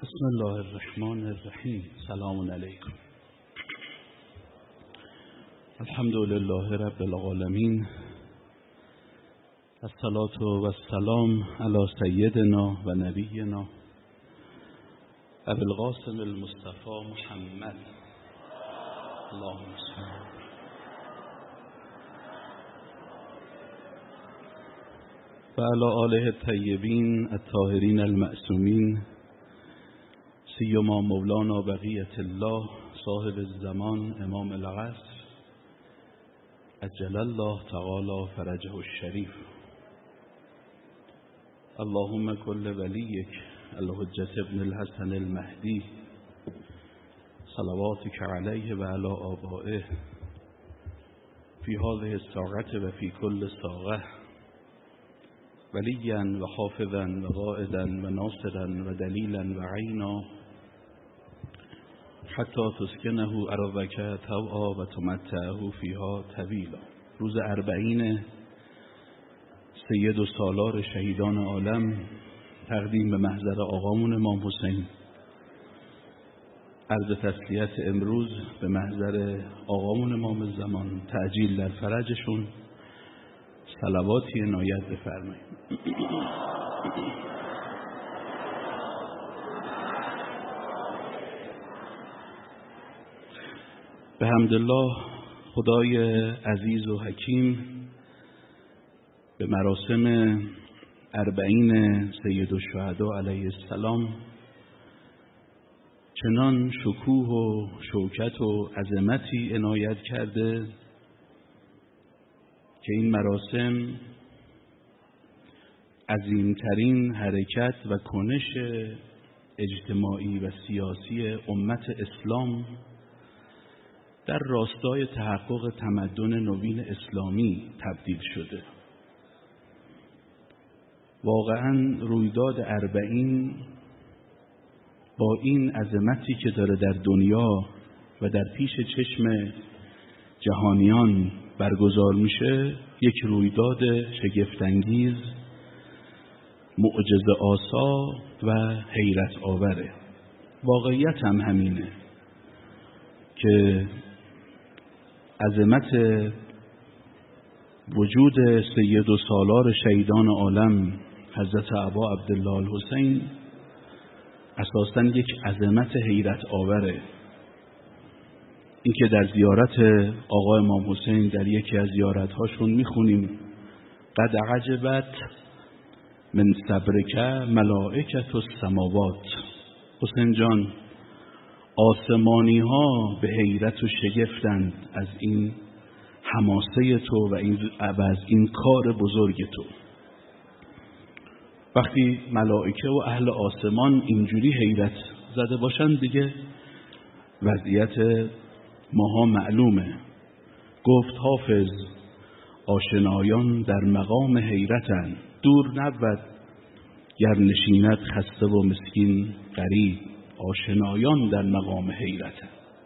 بسم الله الرحمن الرحیم. سلام علیکم. الحمد لله رب العالمین. الصلاة و السلام علی سیدنا و نبینا ابی القاسم المصطفى محمد اللهم صل و علی آله الطیبین الطاهرین المعصومین، سیما مولانا بقیة الله صاحب الزمان امام العصر عجل الله تعالی فرجه الشریف. اللهم كل وليك الحجة ابن الحسن المهدي صلواتك عليه وعلى آبائه في هذه الساعة وفي كل ساعة وليا وحافظا وقائدا وناصرا ودليلا وعينا حتی تسکنه ارضک طوعا و تمتعه فیها طویلا. روز 40 سید و سالار شهیدان عالم تقدیم به محضر آقامون امام حسین. عرض تسلیت امروز به محضر آقامون امام زمان، تعجیل در فرجشون، صلواتی عنایت بفرمایید. به حمدالله خدای عزیز و حکیم به مراسم 40 سید الشهدا علیه السلام چنان شکوه و شوکت و عظمتی عنایت کرده که این مراسم عظیمترین حرکت و کنش اجتماعی و سیاسی امت اسلام در راستای تحقق تمدن نوین اسلامی تبدیل شده. واقعا رویداد 40 با این عظمتی که داره در دنیا و در پیش چشم جهانیان برگزار میشه، یک رویداد شگفت‌انگیز، معجزه آسا و حیرت آوره. واقعیت هم همینه که عظمت وجود سید و سالار شهیدان عالم حضرت ابا عبدالله الحسین اساساً یک عظمت حیرت آوره. این که در زیارت آقا امام حسین در یکی از زیارت‌هاشون میخونیم قد عجبت من صبرک ملائکة السماوات. حسین جان، آسمانی ها به حیرت و شگفتند از این حماسه تو و از این کار بزرگ تو. وقتی ملائکه و اهل آسمان اینجوری حیرت زده باشند دیگه وضعیت ماها معلومه. گفت حافظ آشنایان در مقام حیرتند، دور نبود گر نشیند خسته و مسکین غریب. آشنایان در مقام حیرتند.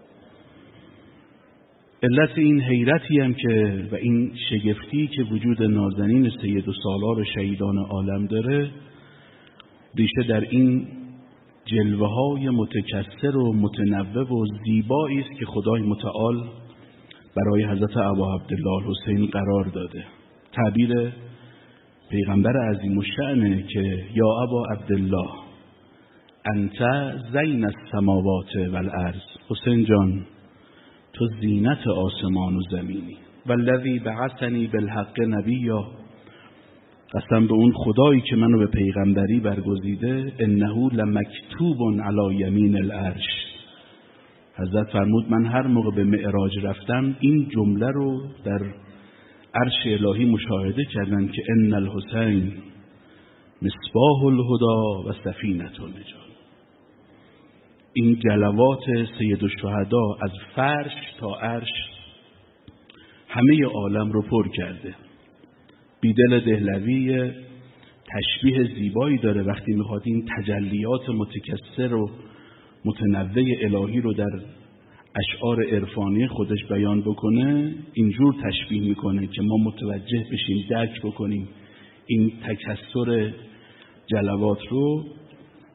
علت این حیرتی هم که و این شگفتی که وجود نازنین سید و سالار شهیدان عالم داره، ریشه در این جلوه های متکثر و متنوع و زیبایی است که خدای متعال برای حضرت ابا عبدالله الحسین قرار داده. تعبیر پیغمبر عظیم الشأنه که یا ابا عبدالله انت زین السماوات والارض. حسین جان، تو زینت آسمان و زمینی. والذی بعثنی بالحق نبیا، قسم به اون خدایی که منو به پیغمبری برگزیده، انه لمکتوب علی یمین العرش. حضرت فرمود من هر موقع به معراج رفتم این جمله رو در عرش الهی مشاهده کردم که ان الحسین مصباح الهدی و سفینة النجات. این جلوات سید الشهدا از فرش تا عرش همه عالم رو پر کرده. بیدل دهلوی تشبیه زیبایی داره وقتی میخواد این تجلیات متکثر و متنوع الهی رو در اشعار عرفانی خودش بیان بکنه. اینجور تشبیه میکنه که ما متوجه بشیم، درک بکنیم این تکثر جلوات رو.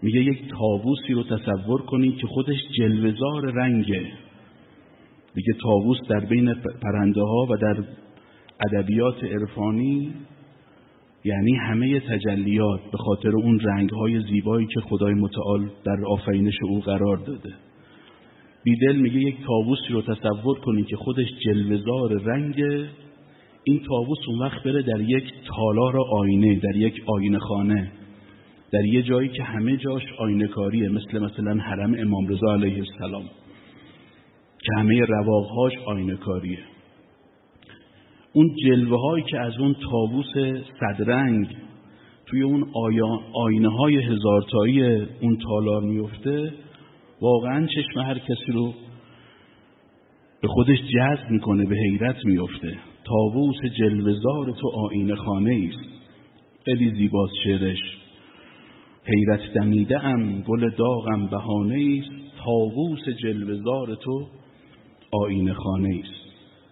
میگه یک طاووسی رو تصور کنید که خودش جلوه‌زار رنگه. دیگه طاووس در بین پرنده ها و در ادبیات عرفانی یعنی همه تجلیات، به خاطر اون رنگ‌های زیبایی که خدای متعال در آفرینش او قرار داده. بیدل میگه یک طاووسی رو تصور کنید که خودش جلوه‌زار رنگه. این طاووس اون وقت بره در یک تالار آینه، در یک آینه خانه، در یه جایی که همه جاش آینه کاریه، مثلا حرم امام رضا علیه السلام که همه رواقهاش آینه کاریه. اون جلوه هایی که از اون طاووس صدرنگ توی اون آینه های هزارتایی اون تالار میفته، واقعا چشم هر کسی رو به خودش جذب میکنه، به حیرت میفته. طاووس جلوه‌زار تو آینه خانه است. خیلی زیباست شعرش. حیرت دمیده ام گل داغم بهانه است، طاووس جلوه‌زار تو آینه خانه است.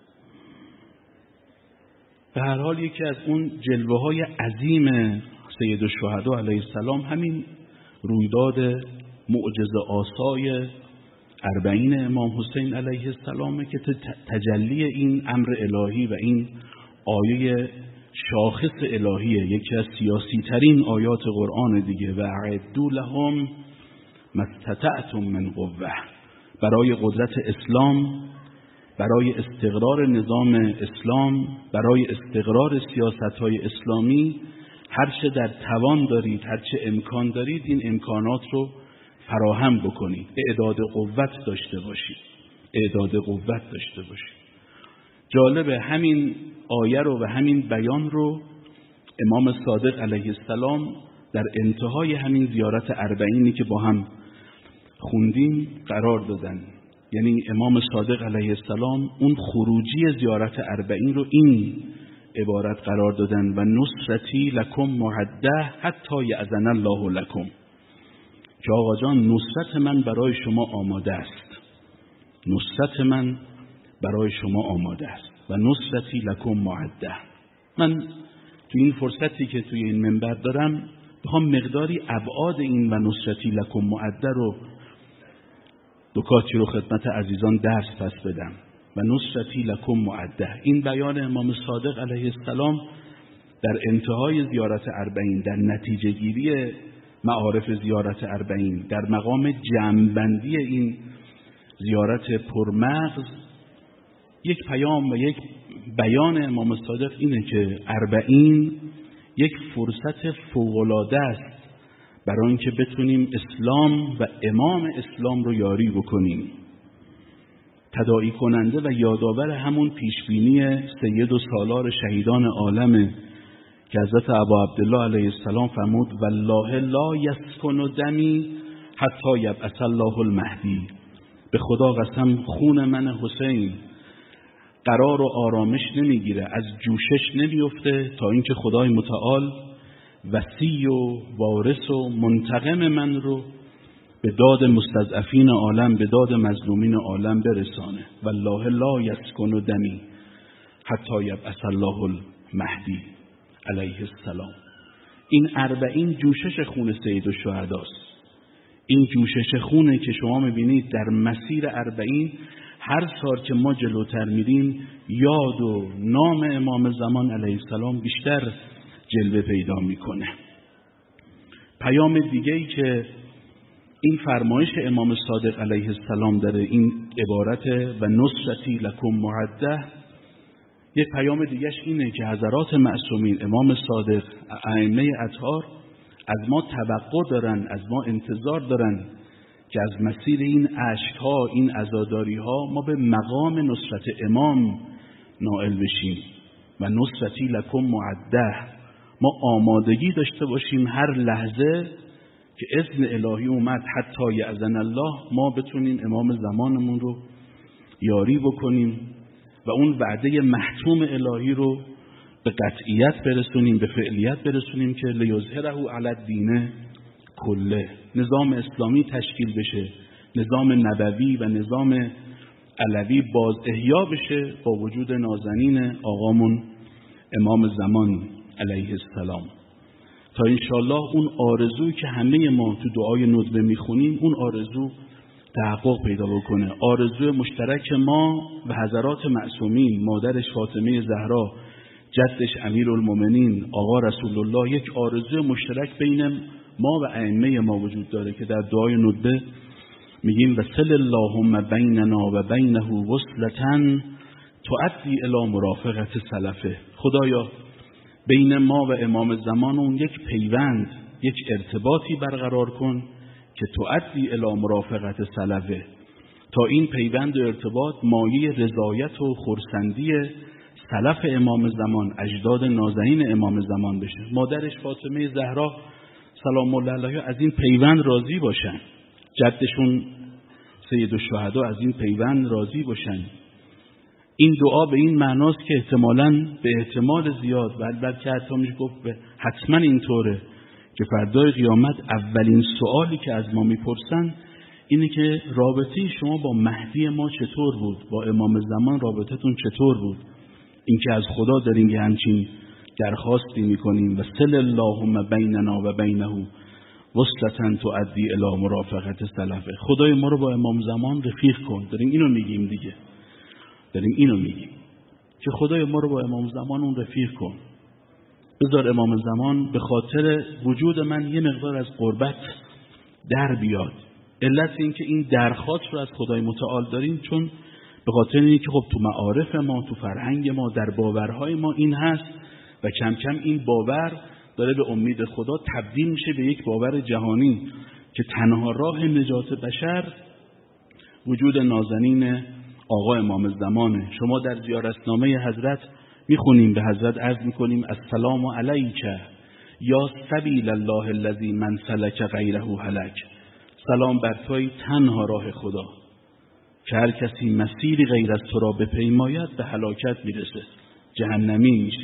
به هر حال یکی از اون جلوه های عظیم سید الشهدا علیه السلام همین رویداد معجزه آسای 40 امام حسین علیه السلام که تجلی این امر الهی و این آیه شاخص الهیه، یکی از سیاسی ترین آیات قرآن دیگه. و اعدوا لهم ما استطعتم من قوة، برای قدرت اسلام، برای استقرار نظام اسلام، برای استقرار سیاست‌های اسلامی، هر چه در توان دارید، هر چه امکان دارید، این امکانات رو فراهم بکنید. اعداد قوت داشته باشید. اعداد قوت داشته باشید. جالبه همین آیه رو و همین بیان رو امام صادق علیه السلام در انتهای همین زیارت 40 که با هم خوندیم قرار دادن. یعنی امام صادق علیه السلام اون خروجی زیارت 40 رو این عبارت قرار دادن: و نصرتی لکم معده حتی یأذن الله لکم، که آقا جان نصرت من برای شما آماده است. نصرت من برای شما آماده است. و نصرتی لکم معده. من توی این فرصتی که توی این منبر دارم بخوام مقداری ابعاد این و نصرتی لکم معده رو دکاتی رو خدمت عزیزان درس پس بدم. و نصرتی لکم معده، این بیان امام صادق علیه السلام در انتهای زیارت 40، در نتیجه گیری معارف زیارت 40، در مقام جمع‌بندی این زیارت پرمغز، یک پیام و یک بیان امام صادق اینه که 40 یک فرصت فوق‌العاده است برای اینکه بتونیم اسلام و امام اسلام رو یاری بکنیم. تداعی کننده و یادآور همون پیشبینی سید و سالار شهیدان عالم که حضرت ابا عبدالله علیه السلام فرمود: والله لا یسکن دمی حتی یبعث الله المهدی. به خدا قسم خون من حسین قرار و آرامش نمیگیره، از جوشش نمیفته تا اینکه خدای متعال وصی و وارث و منتقم من رو به داد مستضعفین عالم، به داد مظلومین عالم برسانه. والله لا یسکن دمی حتی یبعث الله المهدی علیه السلام. این 40 جوشش خون سید الشهداست. این جوشش خونه که شما میبینید در مسیر 40 هر سال که ما جلوتر میریم یاد و نام امام زمان علیه السلام بیشتر جلوه پیدا میکنه. پیام دیگه‌ای که این فرمایش امام صادق علیه السلام داره، این عبارت و نصرتی لکم معده، یک پیام دیگهش اینه که حضرات معصومین امام صادق، ائمه اطهار از ما توقع دارن، از ما انتظار دارن که از مسیر این اشک‌ها، این عزاداری‌ها ما به مقام نصرت امام نائل بشیم. و نصرتی لکم معده، ما آمادگی داشته باشیم هر لحظه که اذن الهی اومد حتی یأذن الله ما بتونیم امام زمانمون رو یاری بکنیم و اون وعده محتوم الهی رو به قطعیت برسونیم، به فعلیت برسونیم که لیظهره علی الدین کله، نظام اسلامی تشکیل بشه، نظام نبوی و نظام علوی باز احیا بشه با وجود نازنین آقامون امام زمان علیه السلام. تا انشالله اون آرزویی که همه ما تو دعای ندبه میخونیم اون آرزو تحقق پیدا بکنه. آرزوی مشترک ما و حضرات معصومین، مادرش فاطمه زهرا، جدش امیرالمومنین آقا رسول الله، یک آرزوی مشترک بین ما و ائمه ما وجود داره که در دعای ندبه میگیم وصل اللهم بیننا و بینه وصلة تؤدی الی مرافقت سلفه. خدایا بین ما و امام زمان اون یک پیوند، یک ارتباطی برقرار کن که تؤدی الی مرافقت سلفه، تا این پیوند و ارتباط مایه رضایت و خرسندی سلف امام زمان، اجداد نازنین امام زمان بشه. مادرش فاطمه زهرا سلام الله علیها از این پیوند راضی باشن، جدشون سید الشهدا از این پیوند راضی باشن. این دعا به این معناست که احتمالاً به احتمال زیاد و البته حتی میشه گفت حتما اینطوره که فردای قیامت اولین سوالی که از ما میپرسن اینه که رابطه شما با مهدی ما چطور بود، با امام زمان رابطتون چطور بود. این که از خدا داریم یه همچین درخواستی میکنیم و صل اللهم بیننا و بینه وصلة تؤدی الی مرافقت سلفه. خدای ما رو با امام زمان رفیق کن. داریم اینو میگیم دیگه، داریم اینو میگیم که خدای ما رو با امام زمان اون رفیق کن. بذار امام زمان به خاطر وجود من یه مقدار از قربت در بیاد. علت این که این درخواست رو از خدای متعال داریم چون به خاطر اینه که خب تو معارف ما، تو فرهنگ ما، در باورهای ما این هست و کم کم این باور داره به امید خدا تبدیل میشه به یک باور جهانی که تنها راه نجات بشر وجود نازنین آقا امام زمانه. شما در زیارتنامه حضرت میخونیم، به حضرت عرض میکنیم السلام علیک یا سبیل الله الذی من سلک غیره هلک. سلام بر توی تنها راه خدا که هر کسی مسیری غیر از تو را بپیماید به هلاکت میرسه، جهنمی میشه.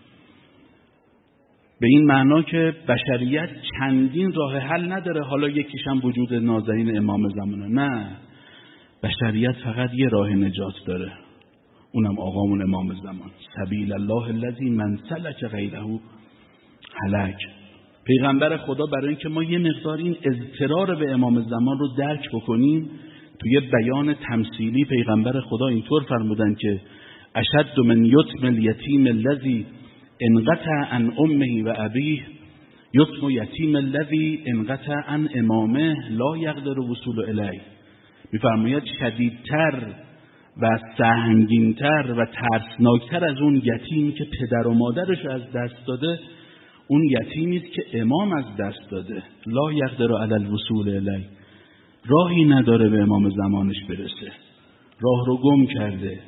به این معنا که بشریت چندین راه حل نداره، حالا یکیش هم وجود نازنین امام زمانه. نه، بشریت فقط یه راه نجات داره، اونم آقامون امام زمان. سبیل الله الذی من سلک غیره هلک. پیغمبر خدا برای اینکه ما یه مقدار این اضطرار به امام زمان رو درک بکنیم، توی بیان تمثیلی پیغمبر خدا اینطور فرمودن که اشد من یتم الیتیم الذی انقطع عن امه و ابیه یتم یتیم الذی انقطع عن امامه لا یقدر وصول الیه. میفرماید شدیدتر و سهمگینتر و ترسناکتر از اون یتیمی که پدر و مادرش از دست داده، اون یتیمی است که امام از دست داده. لا یقدر علی الوصول الیه، راهی نداره به امام زمانش برسه، راه رو گم کرده،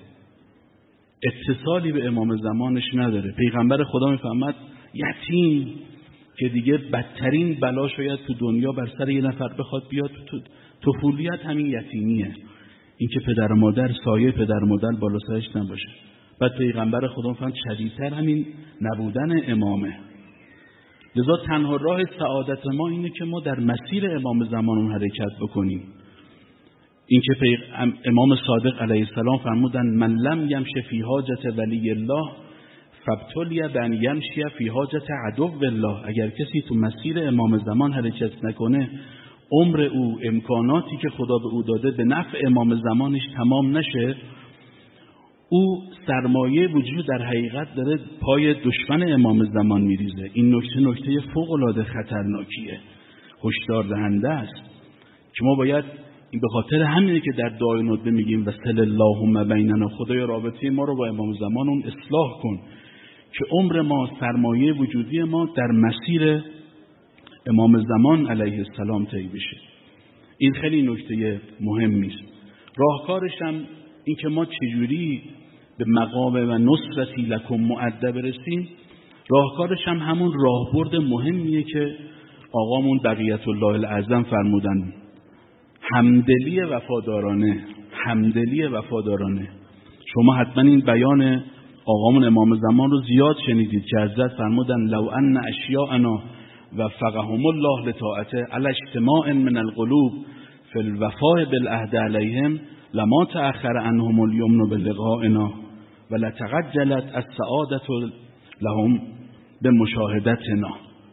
اتصالی به امام زمانش نداره. پیغمبر خدا میفهمد یتیم که دیگه بدترین بلا شاید تو دنیا بر سر یه نفر بخواد بیاد، تو طفولیت همین یتیمیه، این که پدر و مادر، سایه پدر و مادر بالا سرش نباشه. بعد پیغمبر خدا میفهمد شدیدتر همین نبودن امامه. لذا تنها راه سعادت ما اینه که ما در مسیر امام زمان حرکت بکنیم. این که امام صادق علیه السلام فرمودن من لم یمشی فی حاجت ولی الله فابتلی بان یمشی فی حاجت عدو الله. اگر کسی تو مسیر امام زمان حرکت نکنه، عمر او، امکاناتی که خدا به او داده به نفع امام زمانش تمام نشه، او سرمایه وجود در حقیقت داره پای دشمن امام زمان میریزه. این نکته فوق العاده خطرناکیه، هشدار دهنده است که ما باید این به خاطر همینه که در دعای ندبه میگیم وصل اللهم بیننا، خدای رابطه ما رو با امام زمان اون اصلاح کن که عمر ما، سرمایه وجودی ما در مسیر امام زمان علیه السلام طی بشه. این خیلی نکته مهمی است. راهکارش هم این که ما چجوری به مقام و نصرتی لکم مؤدب برسیم، راهکارش هم همون راهبرد مهمیه که آقامون بقیت الله الاعظم فرمودن، همدلی وفادارانه. همدلی وفادارانه. شما حتما این بیان آقامون امام زمان رو زیاد شنیدید که حضرت فرمودن لو ان اشیاءنا وفقهم الله لطاعته علی اجتماع من القلوب فی الوفاء بالعهد علیهم لما تأخر عنهم الیمن بلقائنا ولتعجلت السعادة لهم بمشاهدتنا.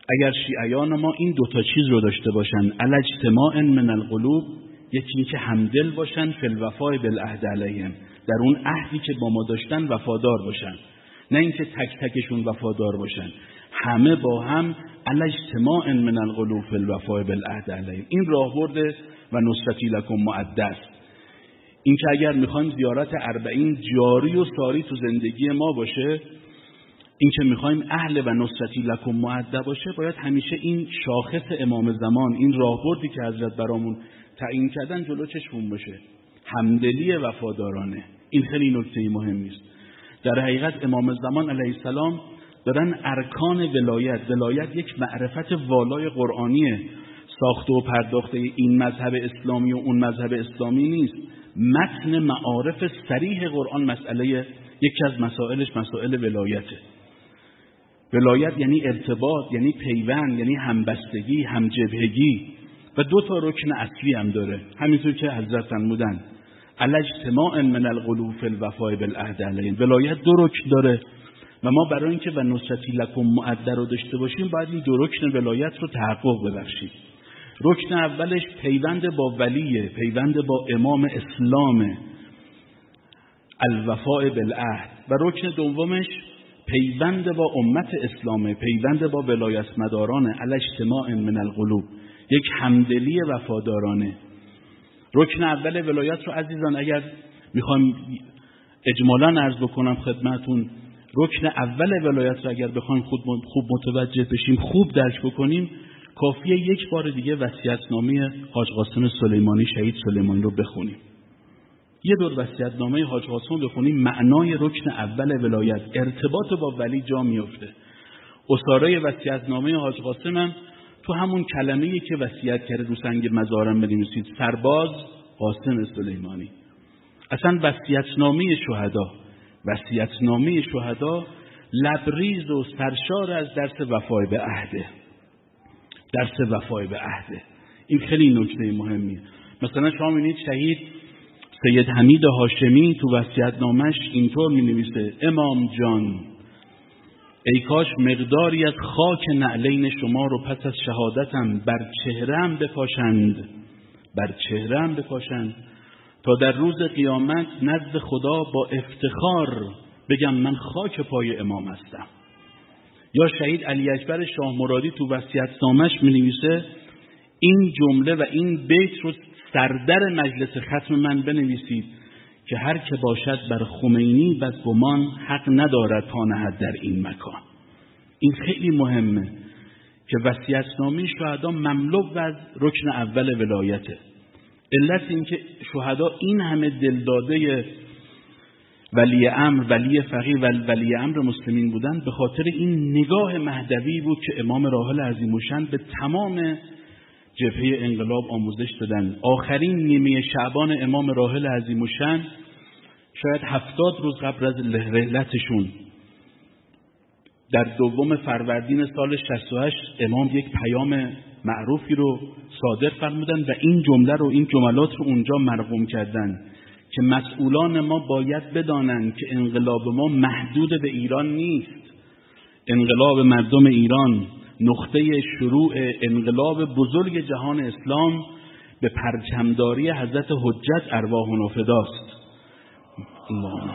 اگر شیعیان ما این دوتا چیز رو داشته باشن، الاجتماع من القلوب، یکی این که همدل باشن، فی الوفاء بالعهد علیهم، در اون عهدی که با ما داشتن وفادار باشن، نه اینکه تک تکشون وفادار باشن، همه با هم الاجتماع من القلوب فی الوفاء بالعهد علیهم. این راهبرد و نصرتی لکم مؤده است. این که اگر میخوایم زیارت 40 جاری و ساری تو زندگی ما باشه، این که میخوایم اهل و نصرتی لکم مؤده باشه، باید همیشه این شاخص امام زمان، این راهبردی که حضرت برامون تعیین کردن جلو چشمون باشه، همدلی وفادارانه. این خیلی نکته مهمی است. در حقیقت امام زمان علیه السلام دارن ارکان ولایت یک معرفت والای قرآنیه، ساخته و پرداخته این مذهب اسلامی و اون مذهب اسلامی نیست. متن معارف صریح قرآن یکی از مسائلش مسائل ولایته. ولایت یعنی ارتباط، یعنی پیوند، یعنی همبستگی، همجبهگی، و 2 تا رکن اصلی هم داره، همینطور که حضرت فرمودن الاجتماع من القلوب فی الوفاء بالعهد علیهم. ولایت 2 رکن داره و ما برای اینکه و نصرتی لکم مؤده رو داشته باشیم باید این 2 رکن ولایت رو تحقق ببخشیم. رکن اولش پیوند با ولیه، پیوند با امام اسلام، الوفاء بالعهد، و رکن دومش پیوند با امت اسلامه، پیوند با ولایت مدارانه، الاجتماع من القلوب، یک همدلی وفادارانه. رکن اول ولایت رو عزیزان اگر میخوام اجمالاً عرض بکنم خدمتون، رکن اول ولایت رو اگر بخوایم خوب متوجه بشیم، خوب درک بکنیم، کافیه یک بار دیگه وصیت‌نامه حاج قاسم سلیمانی، شهید سلیمانی رو بخونیم. یه دور وصیت‌نامه حاج قاسم بخونیم، معنای رکن اول ولایت، ارتباط با ولی جا میفته. اساره وصیت‌نامه حاج قاسم هم تو همون کلمه‌ای که وصیت کرده رو سنگ مزارم بنویسید، سرباز قاسم سلیمانی. اصلا وصیت‌نامه شهدا لبریز و سرشار از درس وفای به عهده. این خیلی نکته مهمیه. مثلا شما می‌بینید شهید سید حمید هاشمی تو وصیت‌نامه‌اش اینطور می‌نویسه: امام جان، ای کاش مقداری از خاک نعلین شما رو پس از شهادتم بر چهره‌ام بپاشند تا در روز قیامت نزد خدا با افتخار بگم من خاک پای امام هستم. یا شهید علی اکبر شاه مرادی تو وصیت‌نامه‌اش می‌نویسه: این جمله و این بیت رو سردر مجلس ختم من بنویسید که هر که باشد بر خمینی بدگمان حق ندارد پا نهد در این مکان. این خیلی مهمه که وصیت‌نامه شهدا مملو از رکن اول ولایته. علت این که شهدا این همه دلداده ولی امر، ولی فقیه و ولی امر مسلمین بودن به خاطر این نگاه مهدوی بود که امام راحل عظیم‌الشأن به تمام جبهه انقلاب آموزش دادن. آخرین نیمه شعبان امام راحل عظیم‌الشأن، شاید 70 روز قبل از رحلتشون، در 2 فروردین سال 68 امام یک پیام معروفی رو صادر فرمودن و این جملات رو اونجا مرقوم کردن که مسئولان ما باید بدانند که انقلاب ما محدود به ایران نیست. انقلاب مردم ایران نقطه شروع انقلاب بزرگ جهان اسلام به پرچمداری حضرت حجت ارواحنا فداست. اللهم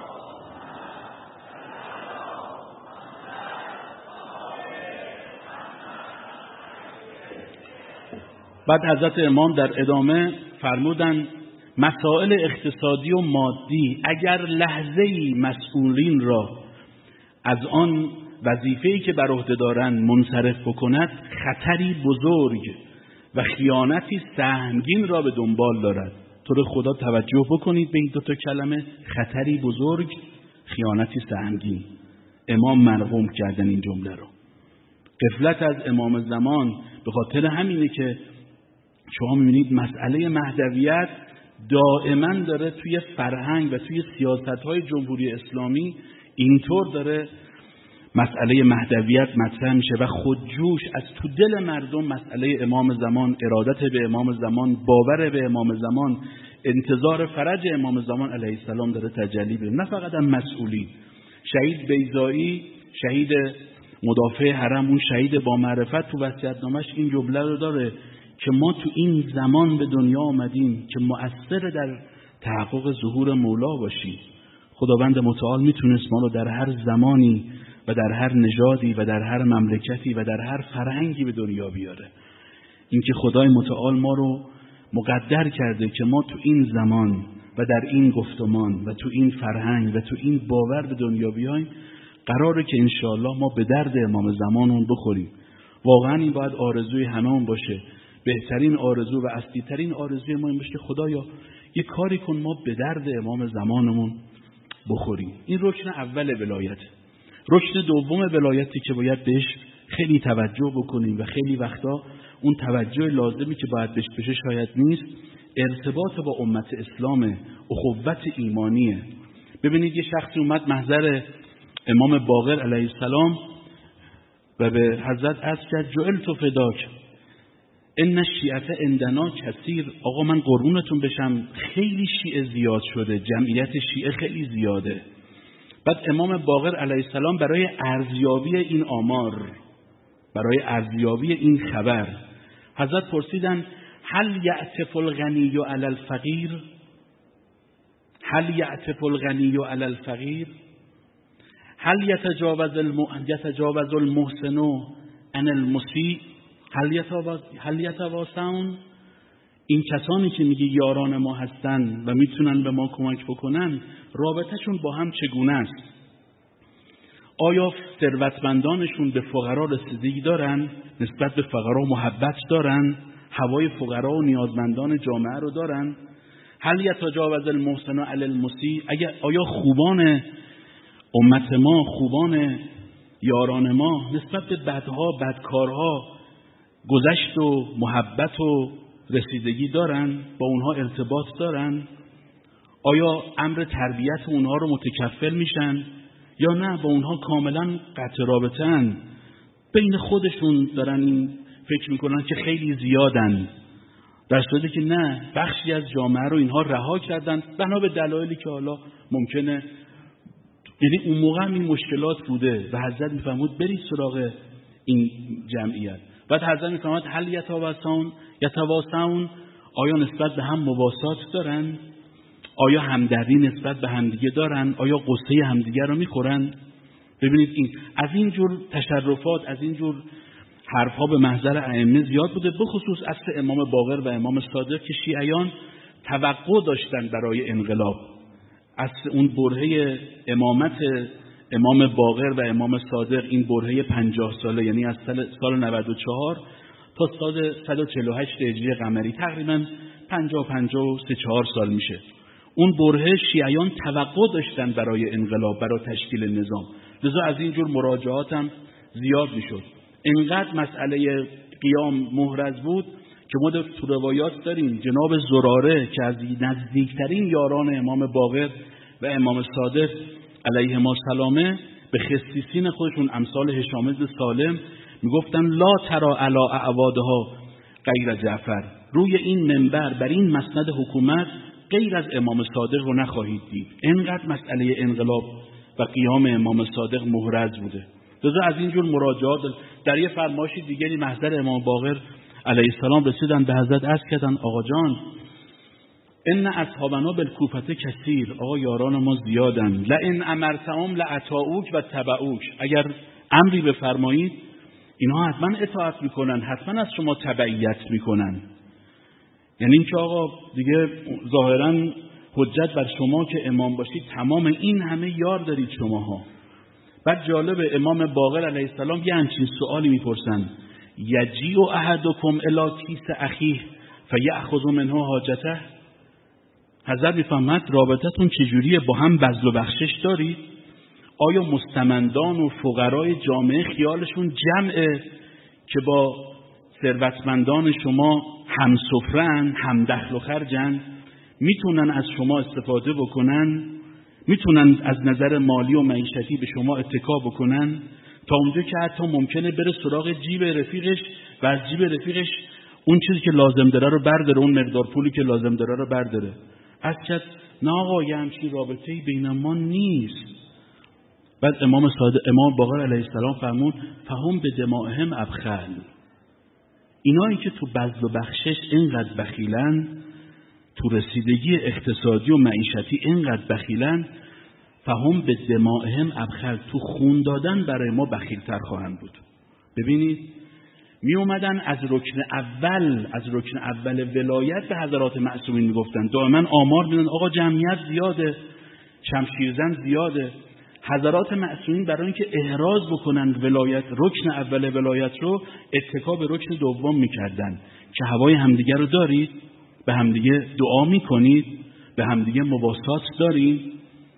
بعد حضرت امام در ادامه فرمودند مسائل اقتصادی و مادی اگر لحظه‌ای مسئولین را از آن وظیفه‌ای که بر عهده دارند منصرف بکند، خطری بزرگ و خیانتی سهمگین را به دنبال دارد. تو رو خدا توجه بکنید به این 2 کلمه، خطری بزرگ، خیانتی سهمگین. امام مرقوم کردن این جمله رو. غفلت از امام زمان به خاطر همینه که شما می‌بینید مسئله مهدویت دائما داره توی فرهنگ و توی سیاست‌های جمهوری اسلامی اینطور داره مسئله مهدویت مطرح میشه و خودجوش از تو دل مردم مسئله امام زمان، ارادت به امام زمان، باور به امام زمان، انتظار فرج امام زمان علیه السلام داره تجلی بشه. نه فقط هم مسئولین. شهید بیضایی، شهید مدافع حرم، اون شهید با معرفت، تو وصیت‌نامه‌اش این جمله رو داره که ما تو این زمان به دنیا آمدیم که مؤثر در تحقق ظهور مولا باشیم. خداوند متعال میتونست ما رو در هر زمانی و در هر نژادی و در هر مملکتی و در هر فرهنگی به دنیا بیاره. اینکه خدای متعال ما رو مقدر کرده که ما تو این زمان و در این گفتمان و تو این فرهنگ و تو این باور به دنیا بیایم، قراره که انشاءالله ما به درد امام زمانمون بخوریم. واقعا این باید آرزوی هممون باشه. بهترین آرزو و اصلی‌ترین آرزوی ما این باشه که خدایا یه کاری کن ما به درد امام زمانمون بخوریم. این رکن اول ولایت. رکن دوم ولایتی که باید بهش خیلی توجه بکنیم و خیلی وقتا اون توجه لازمی که باید بهش بشه شاید نیست، ارتباط با امت اسلام، اخوت ایمانیه. ببینید یه شخصی اومد محضر امام باقر علیه السلام و به حضرت عرض کرد جعلت فداک ان الشیعه عندنا کثیر. آقا من قربونتون بشم خیلی شیعه زیاد شده، جمعیت شیعه خیلی زیاده. بعد امام باقر علیه السلام برای ارزیابی این آمار، برای ارزیابی این خبر، حضرت پرسیدن هل یعطف الغنی علی الفقیر؟ هل یعطف الغنی علی الفقیر؟ هل یتجاوز المحسن عن المسیء؟ هل یتواسون؟ این کسانی که میگه یاران ما هستن و میتونن به ما کمک بکنن، رابطهشون با هم چگونه است؟ آیا ثروتمندانشون به فقرا رسیدگی دارن؟ نسبت به فقرا محبت دارن؟ هوای فقرا و نیازمندان جامعه رو دارن؟ هل یتجاوز المحسن علی المسیء؟ آیا خوبان امت ما، خوبان یاران ما نسبت به بدها، بدکارها گذشت و محبت و رسیدگی دارن؟ با اونها ارتباط دارن؟ آیا امر تربیت اونها رو متکفل میشن؟ یا نه با اونها کاملا قطع رابطه‌اند، بین خودشون دارن این فکر میکنن که خیلی زیادن، در صورتی که نه، بخشی از جامعه رو اینها رها کردن بنا به دلایلی که حالا ممکنه، یعنی اون موقع هم این مشکلات بوده و حضرت میفرمود برید سراغ این جمعیت. بعد حضرت میفرمود هل یتواسون؟ آیا نسبت به هم مواسات دارن؟ آیا همدردی نسبت به همدیگه دارن؟ آیا قصه همدیگه رو میخورن؟ ببینید این از این جور تشرفات، از این جور حرفها به محضر ائمه زیاد بوده، به خصوص اصل امام باقر و امام صادق که شیعیان توقع داشتن برای انقلاب. اصل اون برهه امامت امام باقر و امام صادق، این برهه 50 ساله، یعنی از سال 94 تا سال 148 هجری قمری، تقریبا 54 سال میشه. اون برهه شیعیان توقع داشتن برای انقلاب، برای تشکیل نظام، لذا از این جور مراجعات هم زیاد میشد. اینقدر مسئله قیام محرز بود که ما تو روایات داریم جناب زراره که از نزدیکترین یاران امام باقر و امام صادق علیهما السلام به خصیصین خودشون امثال هشام بن سالم میگفتن لا ترى علی اعوادها غیر جعفر، روی این منبر بر این مسند حکومت غیر از امام صادق رو نخواهید دید. اینقدر مسئله انقلاب و قیام امام صادق محرز بوده. لذا از اینجور مراجعات در یه فرمایشی دیگری محضر امام باقر علیه السلام رسیدن، به حضرت عرض کردن آقا جان ان اصحابنا بالکوفه کثیر، آقا یاران ما زیادن، لئن امرتهم لاطاعوک و تبعوک، اگر امری بفرمایید اینها حتما اطاعت میکنن، حتما از شما تبعیت میکنن. یعنی اینکه آقا دیگه ظاهرا حجت بر شما که امام باشید، تمام این همه یار دارید شماها. بعد جالب امام باقر علیه السلام یه همچین سوالی میپرسن یجیء احدکم الی کیس اخیه فیأخذ منه حاجته. حضرت میفهمد رابطتون چجوریه؟ با هم بذل و بخشش دارید؟ آیا مستمندان و فقرای جامعه خیالشون جمعه که با ثروتمندان شما هم سفرن، هم دخل و خرجن، میتونن از شما استفاده بکنن، میتونن از نظر مالی و معیشتی به شما اتکا بکنن، تا اونجا که حتی ممکنه بره سراغ جیب رفیقش و از جیب رفیقش اون چیزی که لازم داره رو برداره، اون مقدار پولی که لازم داره رو برداره. از کس نه آقا یه همچین رابطه‌ای بین ما نیست. بعد امام باقر علیه السلام فرمود فهم به دمائهم ابخل، اینایی که تو بذل و بخشش اینقدر بخیلن، تو رسیدگی اقتصادی و معیشتی اینقدر بخیلن، فهم به دمائهم ابخل، تو خون دادن برای ما بخیلتر خواهند بود. ببینید می اومدن از رکن اول ولایت به حضرات معصومین میگفتن، دائما آمار میدن آقا جمعیت زیاده، شمشیرزن زیاده. حضرات معصومین برای اینکه احراز بکنن ولایت، رکن اول ولایت رو اتکا به رکن دوم میکردن که هوای همدیگه رو دارید، به همدیگه دعا میکنید، به همدیگه مواسات دارید،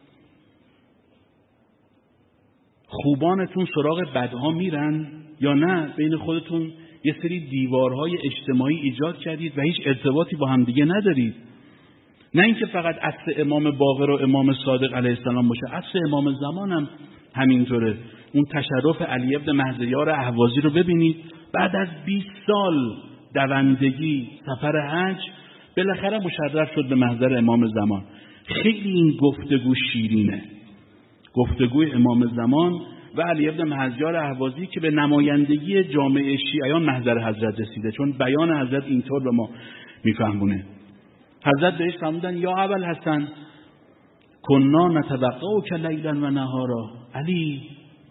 خوبانتون سراغ بدها میرن یا نه، بین خودتون یه سری دیوارهای اجتماعی ایجاد کردید و هیچ ارتباطی با همدیگه ندارید. نه اینکه فقط عصر امام باقر و امام صادق علیه السلام باشه، عصر امام زمان هم همینطوره. اون تشرف علی ابن مهدیار اهوازی رو ببینید، بعد از 20 سال دوندگی سفر حج بالاخره مشرف شد به محضر امام زمان. خیلی این گفتگو شیرینه، گفتگوی امام زمان و علی ابن مهدیار اهوازی که به نمایندگی جامعه شیعیان محضر حضرت رسیده، چون بیان حضرت اینطور به ما میفهمونه. حضرت بهش فرمودن یا ابوالحسن کنا نتوقعک لیلا و نهارا، علی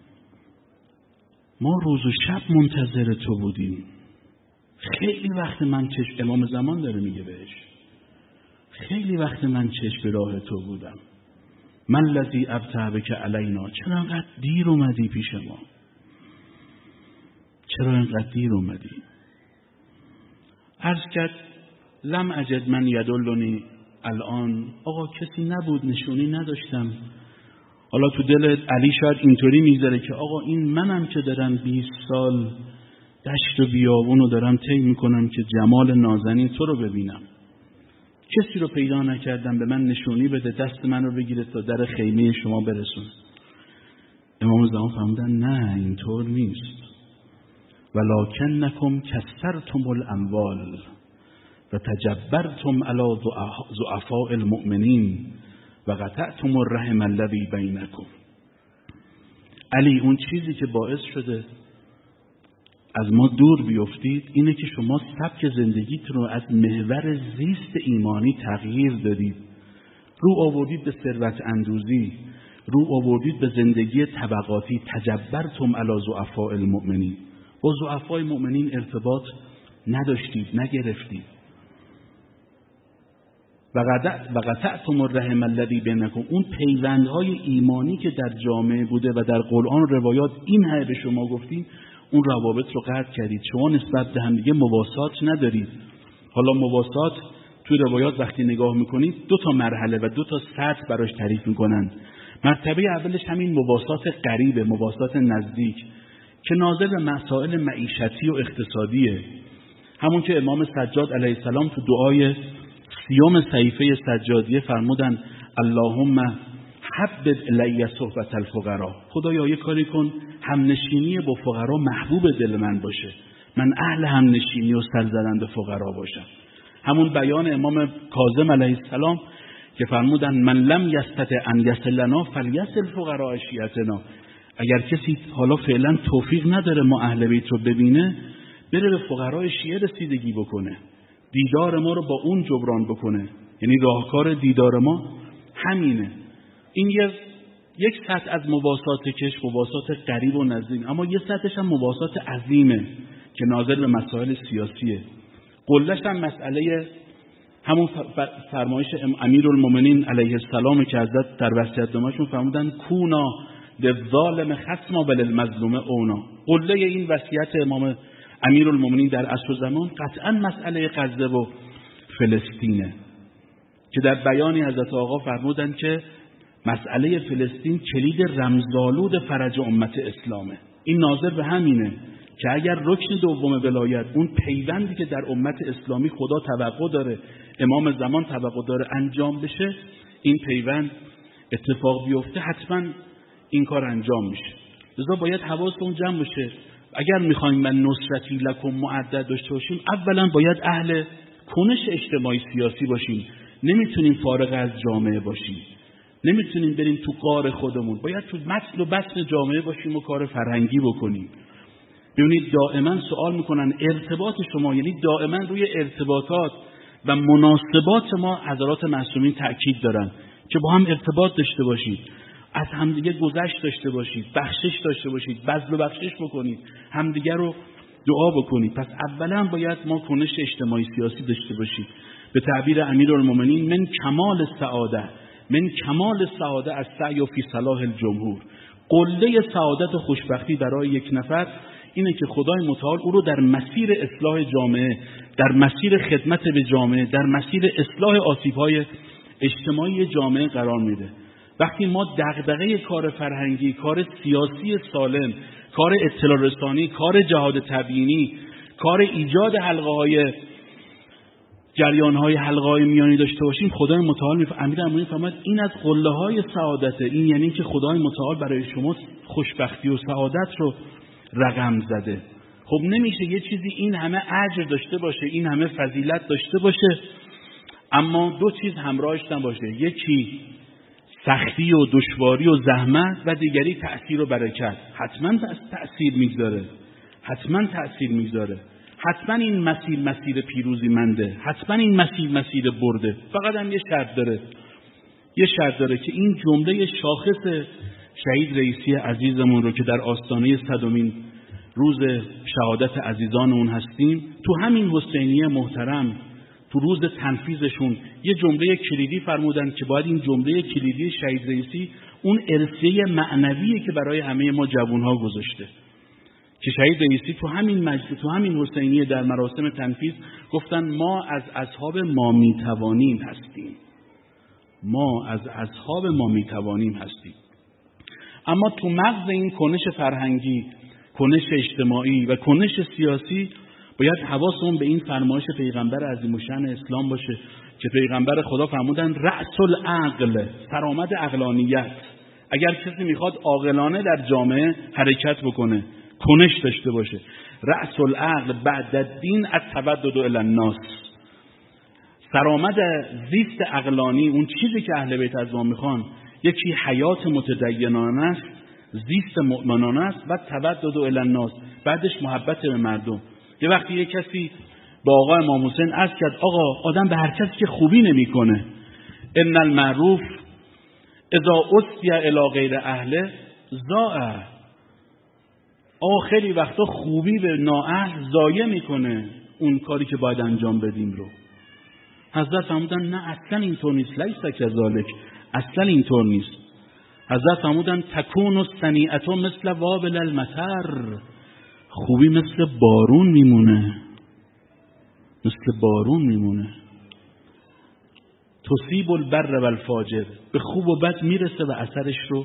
ما روز و شب منتظر تو بودیم، خیلی وقت من چشم، امام زمان داره میگه بهش، خیلی وقت من چشم به راه تو بودم، من الذی ابطأ بک علینا، چرا انقدر دیر اومدی پیش ما، چرا انقدر دیر اومدی؟ عرض کرد لم اجد من یدلنی الان، آقا کسی نبود، نشونی نداشتم. حالا تو دل علی شاید اینطوری میذاره که آقا این منم که دارم 20 سال دشت و بیابون رو دارم طی میکنم که جمال نازنین تو رو ببینم، کسی رو پیدا نکردم به من نشونی بده، دست من رو بگیره تا در خیمه شما برسون. امام زمان فرمودن نه اینطور نیست، ولکنکم کثرتم الاموال و تجبرتم علی ضعفاء المؤمنین و قطعتم الرحم الذی بینکم. علی اون چیزی که باعث شده از ما دور بیفتید اینه که شما سبک زندگیتون رو از محور زیست ایمانی تغییر دادید، رو آوردید به ثروت اندوزی، رو آوردید به زندگی طبقاتی، تجبرتم علی ضعفاء المؤمنین، با ضعفای مؤمنین ارتباط نداشتید، نگرفتید. و قطعتم الرحم الذی بینکم، اون پیوندهای ایمانی که در جامعه بوده و در قرآن و روایات این همه به شما گفتیم، اون روابط رو قطع کردید. شما نسبت به هم دیگه مواسات ندارید. حالا مواسات تو روایات وقتی نگاه میکنید 2 تا مرحله و 2 تا سطح براش تعریف میکنن. مرتبه اولش همین مواسات قریبه، مواسات نزدیک که ناظر به مسائل معیشتی و اقتصادیه. همون که امام سجاد علیه السلام تو دعای 30 صحیفه سجادیه فرمودن اللهم حبب الی صحبت الفقراء، خدایا یه کاری کن همنشینی با فقرا محبوب دل من باشه، من اهل همنشینی و سر زدن به فقرا باشم. همون بیان امام کاظم علیه السلام که فرمودن من لم یستطع ان یصلنا فلیصل فقراء شیعتنا، اگر کسی حالا فعلا توفیق نداره ما اهل بیت رو ببینه، بره به فقرای شیعه رسیدگی بکنه، دیدار ما رو با اون جبران بکنه. یعنی راهکار دیدار ما همینه. این یک سطح از مواسات کش، مواسات قریب و نزدیک، اما یه سطحش هم مواسات عظیمه که ناظر به مسائل سیاسیه. قلهش هم مسئله همون فرمایش امیرالمومنین علیه السلام که حضرت در وصیت‌نامه‌شون فرمودن کونا للظالم خصما وللمظلوم اونا. قله این وصیت امام امیرالمومنین در عصر زمان قطعا مسئله غزه و فلسطینه که در بیانی حضرت آقا فرمودن که مسئله فلسطین کلید رمزآلود فرج امت اسلامه. این ناظر به همینه که اگر رکن دوم ولایت، اون پیوندی که در امت اسلامی خدا توقع داره، امام زمان توقع داره انجام بشه، این پیوند اتفاق بیفته، حتما این کار انجام میشه. لذا باید حواستون جمع باشه. اگر میخوایم من نصرتی لکم معدد داشته باشیم، اولا باید اهل کنش اجتماعی سیاسی باشیم. نمیتونیم فارغ از جامعه باشیم. نمیتونیم بریم تو غار خودمون، باید تو متن و بطن جامعه باشیم و کار فرهنگی بکنیم. ببینید دائما سوال میکنن ارتباط شما، یعنی دائما روی ارتباطات و مناسبات ما حضرات معصومین تأکید دارن که با هم ارتباط داشته باشید، از همدیگه گذشت داشته باشید، بخشش داشته باشید، بذل و بخشش بکنید، همدیگه رو دعا بکنید. پس اولا باید ما کنش اجتماعی سیاسی داشته باشیم. به تعبیر امیرالمومنین من کمال سعاده از سعی فی صلاح الجمهور. قله سعادت و خوشبختی برای یک نفر اینه که خدای متعال او رو در مسیر اصلاح جامعه، در مسیر خدمت به جامعه، در مسیر اصلاح آسیب‌های اجتماعی جامعه قرار میده. وقتی ما دغدغه کار فرهنگی، کار سیاسی سالم، کار اطلاع رسانی، کار جهاد تبیینی، کار ایجاد جریان‌های حلقه‌های میانی داشته باشیم، خدای متعال امیرالمومنین فرمود این از قله‌های سعادته. این یعنی که خدای متعال برای شما خوشبختی و سعادت رو رقم زده. خب نمیشه یه چیزی این همه اجر داشته باشه، این همه فضیلت داشته باشه، اما دو چیز همراهش نباشه، یکی سختی و دشواری و زحمت و دیگری تأثیر و برکت. حتما تأثیر میگذاره، حتما این مسیر پیروزی منده، حتما این مسیر برده. فقط هم یه شرط داره که این جمله شاخص شهید رئیسی عزیزمون رو که در آستانه 100مین روز شهادت عزیزان اون هستیم، تو همین حسینیه محترم تو روز تنفیذشون یه جمله کلیدی فرمودن که باید این جمله کلیدی شهید رئیسی اون ارثیه معنویه که برای همه ما جوانها گذاشته، که شهید رئیسی تو همین حسینیه در مراسم تنفیذ گفتن ما از اصحاب ما میتوانیم هستیم. اما تو مغز این کنش فرهنگی، کنش اجتماعی و کنش سیاسی باید حواسمون به این فرمایش پیغمبر عظیم‌الشأن اسلام باشه که پیغمبر خدا فرمودن رأس العقل، سرآمد عقلانیت. اگر کسی میخواد عاقلانه در جامعه حرکت بکنه، کنش داشته باشه، رأس العقل بعد الدین التودد الی الناس. سرآمد زیست عقلانی، اون چیزی که اهل بیت از ما میخوان، یکی حیات متدینانه است، زیست مؤمنانه است و تودد الی الناس، بعدش محبت به مردم. یه وقتی یه کسی با آقا امام حسین عرض کرد آقا آدم به هر کسی که خوبی نمیکنه، ان المعروف اذا اسدی الی غیر اهله ضاع. خیلی وقتا خوبی به نااهل ضایع میکنه اون کاری که باید انجام بدیم رو. حضرت فرمودن نه اصلا اینطور نیست، لیس کذالک، اصلا اینطور نیست. حضرت فرمودن تکون الصنیعة مثل وابل المطر، خوبی مثل بارون میمونه، تصیب البر و الفاجر، به خوب و بد میرسه و اثرش رو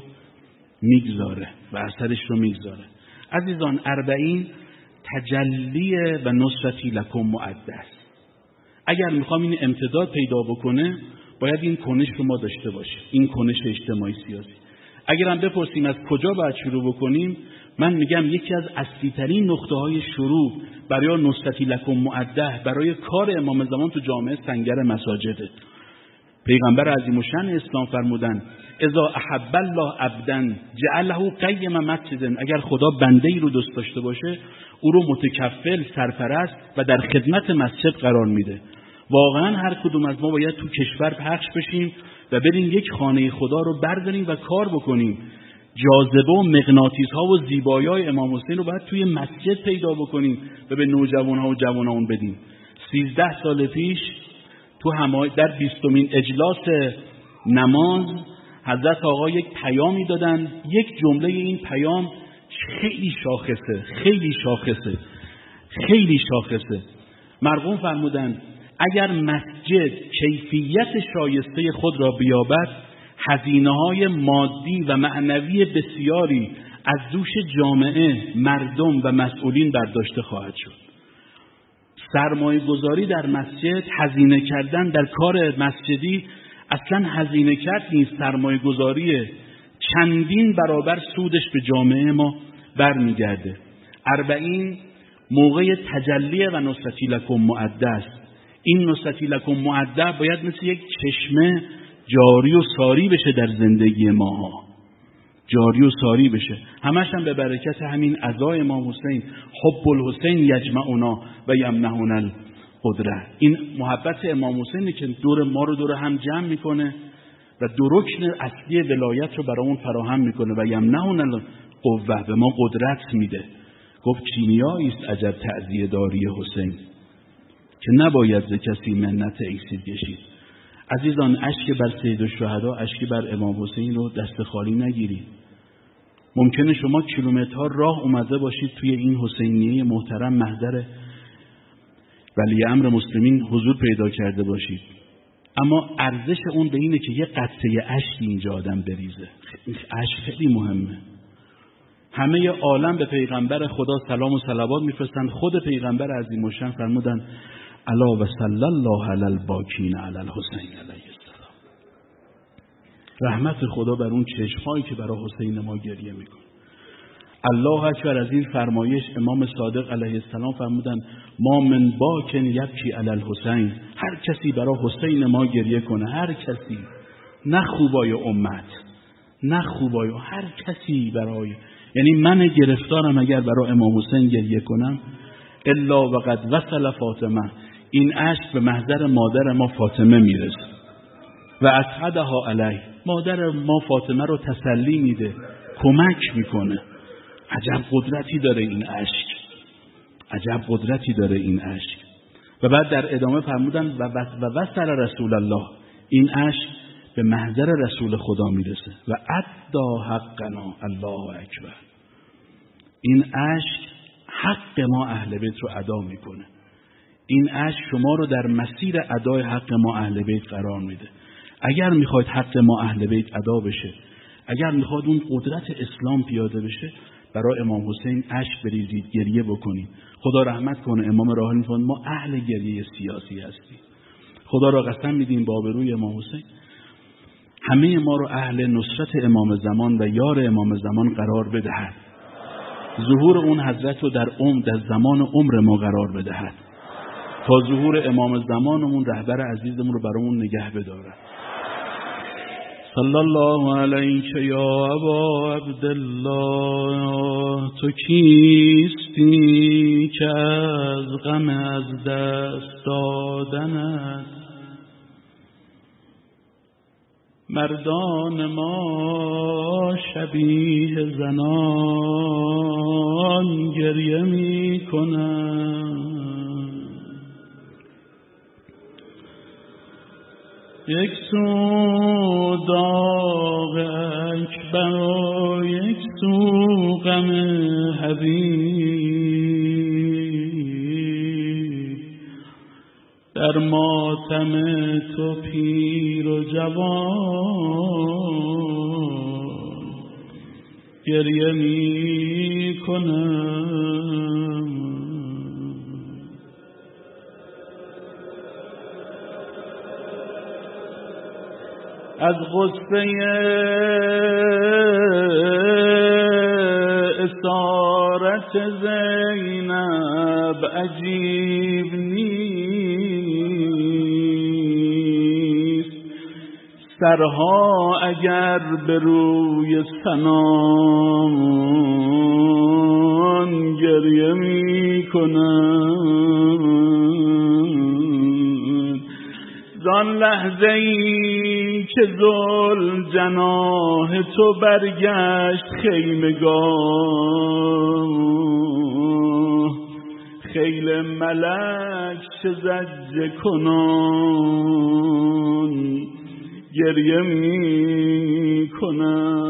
میگذاره. عزیزان، 40 تجلی و نصرتی لکم معدس. اگر میخوام این امتداد پیدا بکنه باید این کنش رو ما داشته باشیم، این کنش اجتماعی سیاسی. اگر هم بپرسیم از کجا باید شروع بکنیم، من میگم یکی از اصلی ترین نقطه های شروع برای نصرتی لکم معده، برای کار امام زمان تو جامعه سنگر مساجده. پیغمبر عظیم‌الشأن اسلام فرمودن اذا احب الله عبدا جعله قیم مسجد. اگر خدا بنده ای رو دوست داشته باشه او رو متکفل، سرپرست و در خدمت مسجد قرار میده. واقعا هر کدوم از ما باید تو کشور پخش بشیم و بریم یک خانه خدا رو برداریم و کار بکنیم. جاذبه و مغناطیس ها و زیبایی های امام حسین رو باید توی مسجد پیدا بکنیم و به نوجوان ها و جوان ها اون بدیم. 13 سال پیش در 20مین اجلاس نماز حضرت آقا یک پیامی دادن. یک جمله این پیام خیلی شاخصه. مرحوم فرمودن اگر مسجد کیفیت شایسته خود را بیابد، هزینه‌های مادی و معنوی بسیاری از دوش جامعه، مردم و مسئولین برداشته خواهد شد. سرمایه گذاری در مسجد، هزینه کردن در کار مسجدی اصلا هزینه کرد نیست، سرمایه گذاریه. چندین برابر سودش به جامعه ما برمیگرده. 40 موقع تجلی و نصرتی لکم معده است. این نصرتی لکم معده باید مثل یک چشمه جاری و ساری بشه در زندگی ماها، جاری و ساری بشه. همش هم به برکت همین عزای امام حسین، حب الحسین یجمعنا و یمنحنا القدره. این محبت امام حسینی که دور ما رو دور هم جمع میکنه و دو رکن اصلی ولایت رو برامون فراهم میکنه و یمنحنا القوه، به ما قدرت میده. گفت کیمیایی است عجب تعزیه داری حسین، که نباید ز کسی منت ایسید کشید. عزیزان، اشک بر سید الشهدا، اشک بر امام حسین رو دست خالی نگیرید. ممکنه شما کیلومترها راه اومده باشید توی این حسینیه محترم، محضر ولی امر مسلمین حضور پیدا کرده باشید، اما ارزش اون به اینه که یه قطره اشک اینجا آدم بریزه. اشک خیلی مهمه. همه عالم به پیغمبر خدا سلام و صلوات میفرستند. خود پیغمبر عظیم الشأن فرمودن الا و صلی الله علی الباکین علی الحسین علیه السلام. رحمت خدا بر اون چشمایی که برای حسین ما گریه میکنه. الله اکبر. از این فرمایش امام صادق علیه السلام فرمودن ما من باکن یبکی علی الحسین. هر کسی برای حسین ما گریه کنه، هر کسی، نه خوبای امت، نه خوبای هر کسی برای، یعنی من گرفتارم اگر برای امام حسین گریه کنم، الا وقد وصل فاطمه، این اشک به محضر مادر ما فاطمه میرسه و اسعدها علیه، مادر ما فاطمه رو تسلی میده، کمک میکنه. عجب قدرتی داره این اشک، عجب قدرتی داره این اشک. و بعد در ادامه فرمودن و وصل رسول الله، این اشک به محضر رسول خدا میرسه و ادا حقنا. الله اکبر. این اشک حق ما اهل بیت رو ادا میکنه. این اشک شما رو در مسیر ادای حق ما اهل بیت قرار میده. اگر میخواید حق ما اهل بیت ادا بشه، اگر میخواید اون قدرت اسلام پیاده بشه، برای امام حسین اشک بریزید، گریه بکنید. خدا رحمت کنه امام راحل میفرماد ما اهل گریه سیاسی هستیم. خدا را قسم میدیم با آبروی امام حسین همه ما رو اهل نصرت امام زمان و یار امام زمان قرار بدهد. ظهور اون حضرت رو در زمان عمر ما قرار بدهد تا ظهور امام زمانمون رهبر عزیزمون رو برامون نگه بداره. صلی الله علیک یا ابا عبدالله، تو کیستی که از غم از دست دادنت مردان ما شبیه زنان گریه می کنند. یک سو داغ اکبر و یک سو غم حبیب، در ماتم تو پیر و جوان گریه می کنم. از غصه اسارت زینب عجیب نیست، سرها اگر به روی سنان گریه می کنند. زان لحظه ای که ذوالجناح تو برگشت خیمگاه، خیل ملک چه زجه کنان گریه می کنند.